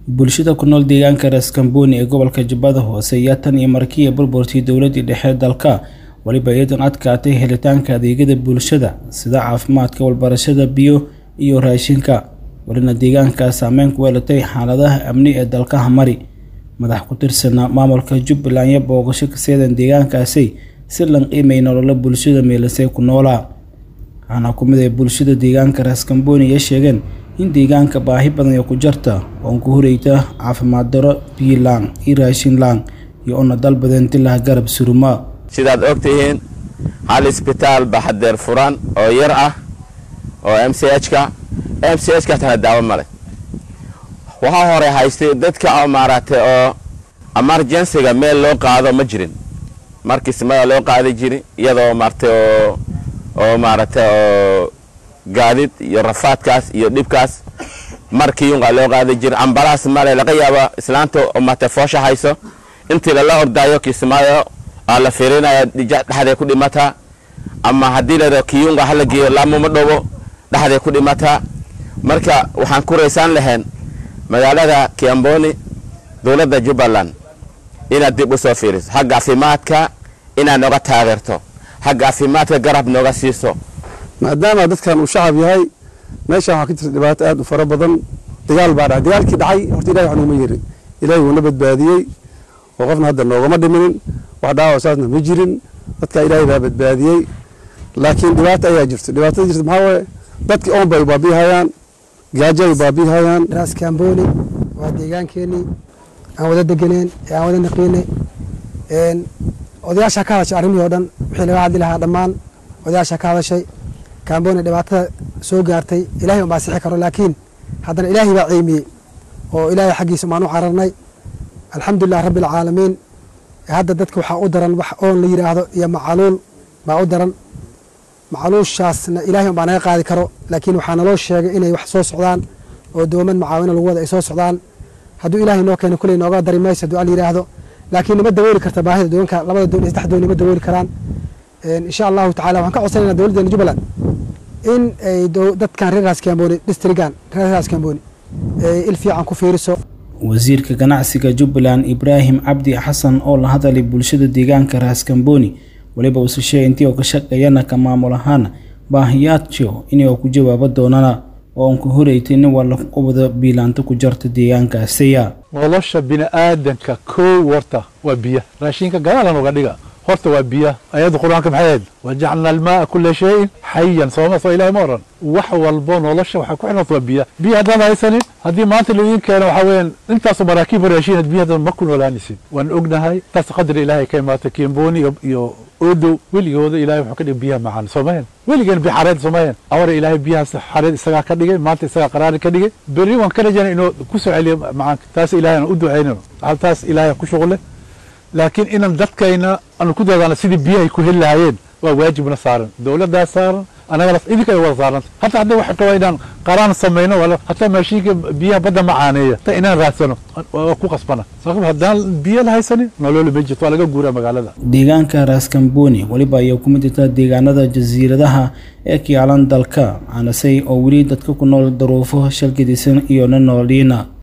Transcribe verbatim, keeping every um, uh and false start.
bulshada ku nool deegaanka Raskamboni ee gobolka Jubbada Hoose ayaa tan iyo markii ay burburtay dawladda dhexe dalka waliba iyadan adkaatay helitaanka adeegyada bulshada sida caafimaadka, walbarashada, biyo iyo raashinka. walina deegaanka saameyn ku yeelatay xaaladaha amni ee dalka mari. madax ku tirsan maamulka Jubbaland iyo booqasho ka seedan deegaankaasi si lan qiimeyn nolol bulshada meelasay ku noolaa. ana ku mid ah bulshada deegaanka Raskamboni ay sheegeen in deegaanka baahi badan ku jirta oo ku horeyta caafimaad daro, biyo laan, iyo raashin laan iyo ona dal badan tilaa garab suruma. sidaad ogtihiin hal isbitaal baxadeer furan oo yar ah oo M C H ka M C H ka taa daawo male. waxa hore haystay dadka oo maaragtay oo emergency ga meel loo qaado ma jirin. markii samada loo qaadi jiray iyadoo maartay oo oo maaragtay oo gaadid iyo rafaadkaas iyo dhibkaas markii uu loo qaadi jiray ambalaas male laga yaabo islaanta oo maartay foosha hayso intii la ordaayo kismaayo ala fiirinaya dhaxday ku dhimata ama hadii la kiyunga halagiyo laamo ma dhawo dhaxday ku dhimata. marka waxaan ku reesan lahayn magaalada Kiamboni dawladda Jubbaland ina dib u soo fiiriso xagga caafimaadka ina noga taageerto xagga caafimaadka garab noga siiso maadaama dadkan uu shacab yahay meesha waxa ka jirta dhibaato aad u fara badan. dagaal baa dhacay, dagaalkii dhacay horta Ilaahay waxnu ma yeerin, Ilaahay wuu nabad baadiyay oo qofna hadda noogama dhiminin, wax dhaawac saasna ma jirin, dadka Ilaahay baa badbaadiyay. laakiin dhibaato ayaa jirta. dhibaatada jirta maxaa weeye dadkii oon bay baabiyayaan, gaajay baabiyayaan. Raskamboni waa deegaankeeni aan wada deganeen aan wada naqinay een odayaasha ka hadashay arrimii oo dhan wixii laga hadli lahaa dhammaan odayaasha ka hadashay. Kamboni dhibaatada soo gaartay Ilaahay ma sixi karo, laakiin haddana Ilaahay baa ciimiyay oo Ilaahay xaqiisa maanu cararnay. alxamdulillah rabbil caalamiin. hadda dadku waxa u daran wax oo la yiraahdo iyo macaluul baa u daran. macaluushaasna Ilaahay baa naga qaadi karo, laakiin waxaa naloo sheegay inay wax soo socdaan oo dooman macaawina lagu wada ay soo socdaan. hadduu Ilaahay noo keeno kulay nooga dari mayso hadduu al yiraahdo, laakiin nima dawooli karta baahida doonka labada doon saddex doon nima dawooli karaan. insha Allah ta'ala waxaan ka codsanaynaa dawladda Jubbaland in ay dadkan reer Raskamboni districtgan reer Raskamboni ay il fiican ku fiiriso. wasiirka ganacsiga Jubbaland Ibrahim Abdi Xasan oo la hadalay bulshada deegaanka Raskamboni waliba uu sheegay intii uu ka shaqeeyana ka maamul ahaan baahiyaadka inay ku jawaabo doonana oo ku horeytay in wala qobada biilaanta ku jarta deegaankaasi. nolosha bini'aadanka koo warta waa biyo, raashinka gadaal uga dhiga horta waa biyo. ayadu quraanka maxay wajacalna almaa kull shay hayyan sawma soo ilaahay maran wax walbo nolosha waxa ku xirnaa waa biyo. biyo hadaan haysanin hadii maanta leeyin keeno waxa weyn intaas maraakiib raashin biyo ma ku noolaanisin. waan ognahay taas qadar ilaahay ka imaatay Kiamboni iyo odo weligooda ilaahay wuxuu ka dhigay biyo macaan Soomaaliya weligan bi xareed Soomaaliya awar ilaahay biyahaas xareed isaga ka dhigay maanta isaga qaraar ka dhigay bari waan kala jana inuu ku soo celiyo macaan. taas ilaahay u duceeyno hal taas ilaahay ku shaqo laakiin inaan dadkayna aan ku dadaalno sidii biyaha ku heli lahaayeen waa waajibna saaran dawladda saaran anaga la idinka ay wada saaran. hatta hadda waxa ka weynaan qaraan sameeyno wala hatta maashiinka biyaha badda macaaneeya ta inaan raadsano waa ku qasbana sabab haddaan biyo la haysanin nolol ma jirto laga guuraa magaalada. deegaanka Raskamboni waliba ay ku mid tahay deegaanada jasiiradaha ee ka yaalan dalka aanasay oo wali dadka ku nool daruufo shalkidisan iyo nololiina.